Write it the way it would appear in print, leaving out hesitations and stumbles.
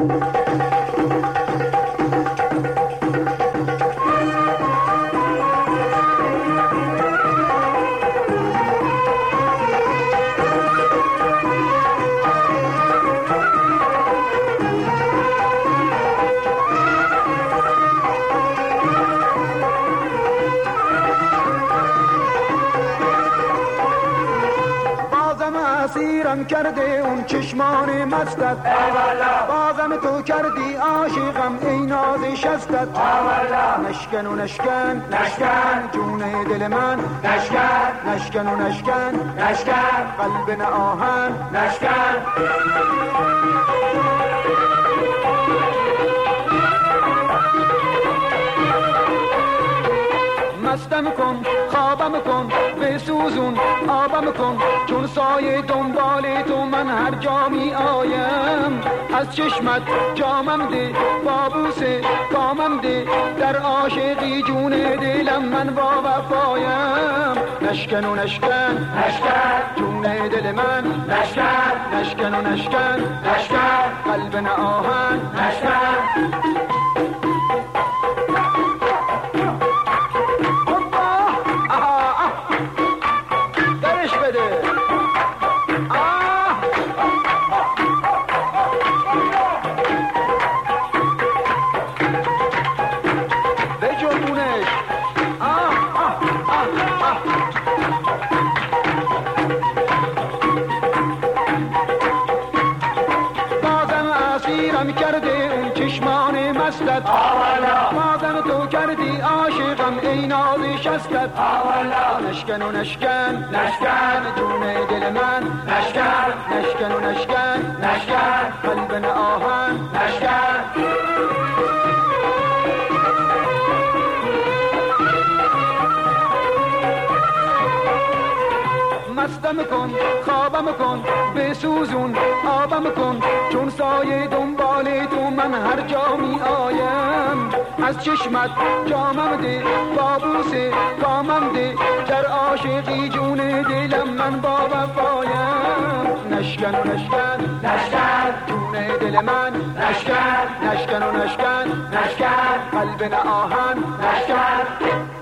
اسیرم کرده اون چشمان مستت، بازم تو کردی عاشقم ای ناز شستت. نشکن و نشکن نشکن جون دل من، نشکن نشکن و نشکن نشکن قلب نه آهن نشکن. مستم کن خوابم کن بسوزون آبم کن، چون سایه دنبال تو من هر جا می آیم. از چشمت جامم ده بابوس کامم ده، در عاشقی جون دلم من با وفایم. نشکن و نشکن نشکن جون دل من، نشکن نشکن و نشکن نشکن قلب نه آهن نشکن. اسیرم کرده اون چشمان مستت، بازم تو کردی عاشقم ای ناز شستت. نشکن و نشکن نشکن جون دل من، نشکن نشکن و نشکن نشکن قلب نه آهن نشکن. مستم کن خوابم کن بسوزون آبم کن، چون سایه دنبال تو من هر جا می آیم. از چشمت جامم ده بابوس کامم ده، در عاشقی جون دلم من با وفایم. نشکن و نشکن نشکن جون دل من، نشکن نشکن و نشکن نشکن قلب نه آهن نشکن.